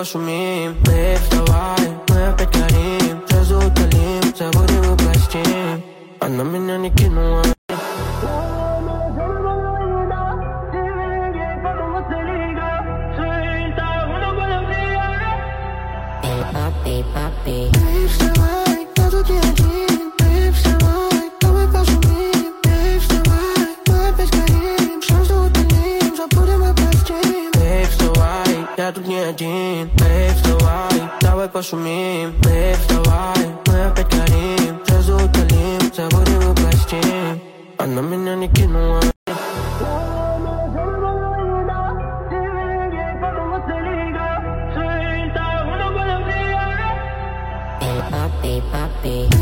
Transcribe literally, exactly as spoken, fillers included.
пошумим. Бэйб, вставай, мы опять горим. Сразу утолим, забудем и простим. Она меня не кинула. Папи, папи. Бэйб, вставай, я тут не один. Бэйб, вставай, давай пошумим. Бэйб, вставай, мы опять горим. Сразу утолим, забудем и простим. Бэйб, вставай, я тут не один. Бэйб, вставай, давай пошумим. Бэйб, вставай, мы опять горим. Сразу утолим, забудем и простим. Она меня не кинула. Papi, papi.